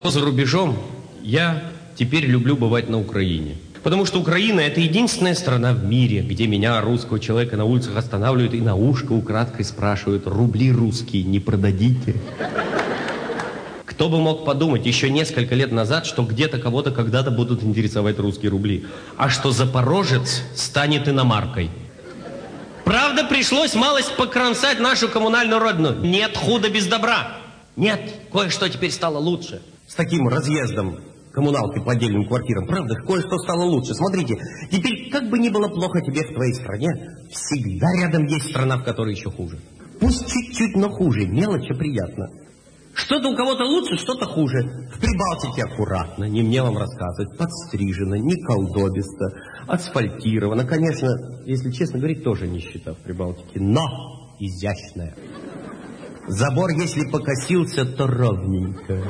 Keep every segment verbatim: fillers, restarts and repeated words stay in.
За рубежом я теперь люблю бывать на Украине. Потому что Украина — это единственная страна в мире, где меня, русского человека, на улицах останавливают и на ушко украдкой спрашивают: рубли русские не продадите? Кто бы мог подумать еще несколько лет назад, что где-то кого-то когда-то будут интересовать русские рубли, а что запорожец станет иномаркой. Правда, пришлось малость покромсать нашу коммунальную родину. Нет худа без добра. Нет, кое-что теперь стало лучше. С таким разъездом коммуналки по отдельным квартирам. Правда, кое-что стало лучше. Смотрите, теперь как бы ни было плохо тебе в твоей стране, всегда рядом есть страна, в которой еще хуже. Пусть чуть-чуть, но хуже. Мелочь, а приятно. Что-то у кого-то лучше, что-то хуже. В Прибалтике аккуратно, не мне вам рассказывать, подстрижено, не колдобисто, асфальтировано. Конечно, если честно говорить, тоже нищета в Прибалтике, но изящная. Забор, если покосился, то ровненько.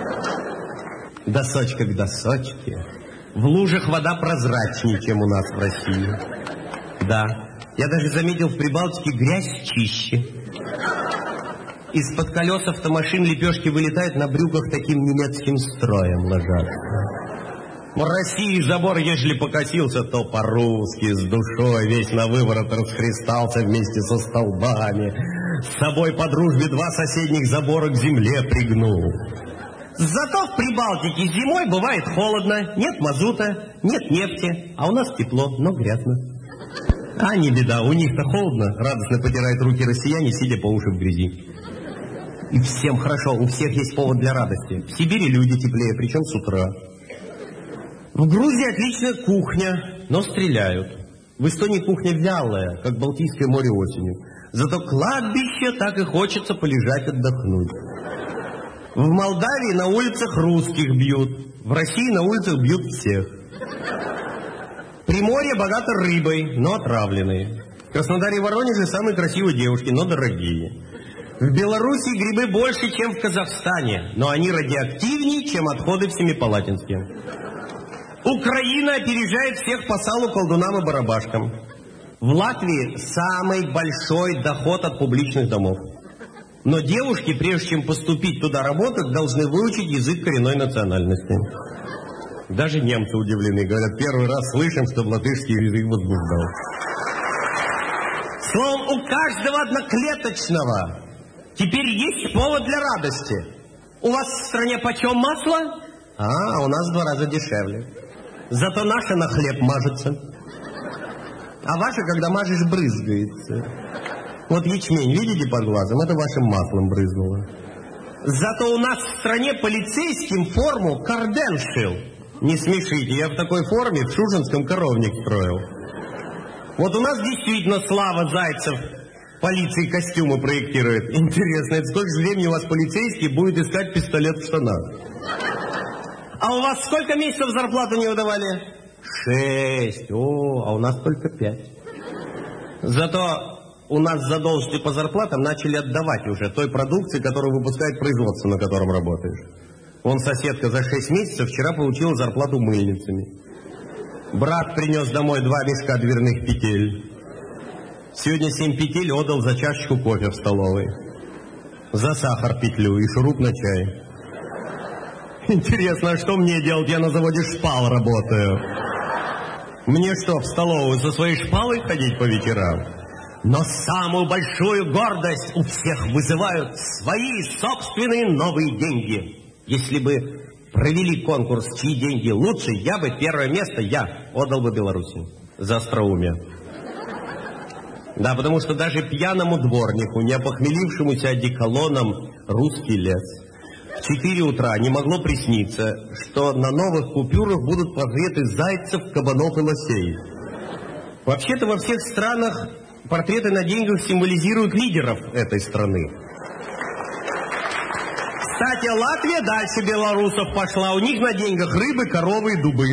Досочка к досочке. В лужах вода прозрачнее, чем у нас в России. Да, я даже заметил в Прибалтике грязь чище. Из-под колес автомашин лепешки вылетают, на брюках таким немецким строем ложатся. В России забор, ежели покосился, то по-русски, с душой, весь на выворот расхристался вместе со столбами. С собой по дружбе два соседних забора к земле пригнул. Зато в Прибалтике зимой бывает холодно, нет мазута, нет нефти, а у нас тепло, но грязно. А не беда, у них-то холодно, радостно потирают руки россияне, сидя по уши в грязи. И всем хорошо, у всех есть повод для радости. В Сибири люди теплее, причем с утра. В Грузии отличная кухня, но стреляют. В Эстонии кухня вялая, как Балтийское море осенью. Зато кладбище, так и хочется полежать, отдохнуть. В Молдавии на улицах русских бьют. В России на улицах бьют всех. Приморье богато рыбой, но отравленной. В Краснодаре и Воронеже самые красивые девушки, но дорогие. В Белоруссии грибы больше, чем в Казахстане, но они радиоактивнее, чем отходы в Семипалатинске. Украина опережает всех по салу, колдунам и барабашкам. В Латвии самый большой доход от публичных домов. Но девушки, прежде чем поступить туда работать, должны выучить язык коренной национальности. Даже немцы удивлены, говорят, первый раз слышим, что латышский язык возбуждал. Словом, у каждого одноклеточного теперь есть повод для радости. У вас в стране почем масло? А, у нас в два раза дешевле. Зато наше на хлеб мажется. А ваше, когда мажешь, брызгается. Вот ячмень, видите под глазом? Это вашим маслом брызнуло. Зато у нас в стране полицейским форму Карден шил. Не смешите, я в такой форме в Шушинском коровник строил. Вот у нас действительно Слава Зайцев полиции костюмы проектирует. Интересно, это сколько же времени у вас полицейский будет искать пистолет в штанах? А у вас сколько месяцев зарплату не выдавали? Шесть. О, а у нас только пять. Зато у нас задолженности по зарплатам начали отдавать уже той продукции, которую выпускает производство, на котором работаешь. Вон соседка за шесть месяцев вчера получила зарплату мыльницами. Брат принес домой два мешка дверных петель. Сегодня семь петель отдал за чашечку кофе в столовой. За сахар петлю и шуруп на чай. Интересно, а что мне делать? Я на заводе шпал работаю. Мне что, в столовую со своей шпалой ходить по вечерам? Но самую большую гордость у всех вызывают свои собственные новые деньги. Если бы провели конкурс, чьи деньги лучше, я бы первое место, я отдал бы Беларуси за остроумие. Да, потому что даже пьяному дворнику, не опохмелившемуся одеколоном русский лес, в четыре утра не могло присниться, что на новых купюрах будут портреты зайцев, кабанов и лосей. Вообще-то во всех странах портреты на деньгах символизируют лидеров этой страны. Кстати, Латвия дальше белорусов пошла. У них на деньгах рыбы, коровы и дубы.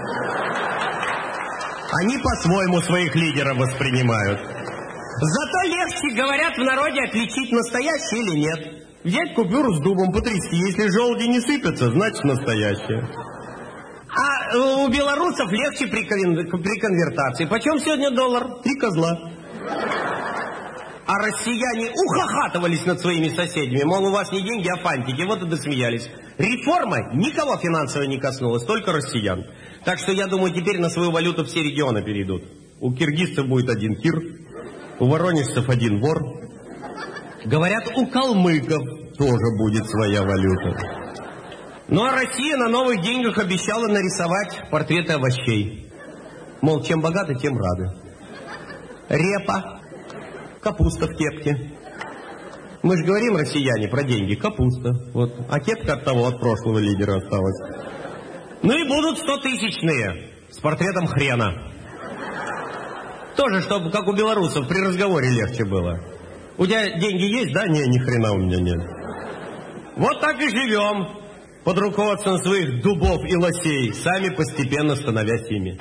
Они по-своему своих лидеров воспринимают. Зато легче, говорят в народе, отличить, настоящий или нет. Взять купюру с дубом, потрясти. Если желуди не сыпятся, значит настоящая. А у белорусов легче при, конвер... при конвертации. Почем сегодня доллар? Три козла. А россияне ухахатывались над своими соседями. Мол, у вас не деньги, а фантики. Вот и досмеялись. Реформа никого финансово не коснулась, только россиян. Так что я думаю, теперь на свою валюту все регионы перейдут. У киргизцев будет один кир, у воронежцев один вор. Говорят, у калмыков тоже будет своя валюта. Ну а Россия на новых деньгах обещала нарисовать портреты овощей. Мол, чем богаты, тем рады. Репа, капуста в кепке. Мы же говорим, россияне, про деньги. Капуста. Вот. А кепка от того, от прошлого лидера осталась. Ну и будут стотысячные с портретом хрена. Тоже, чтобы, как у белорусов, при разговоре легче было. У тебя деньги есть, да? Не, ни хрена у меня нет. Вот так и живем. Под руководством своих дубов и лосей, сами постепенно становясь ими.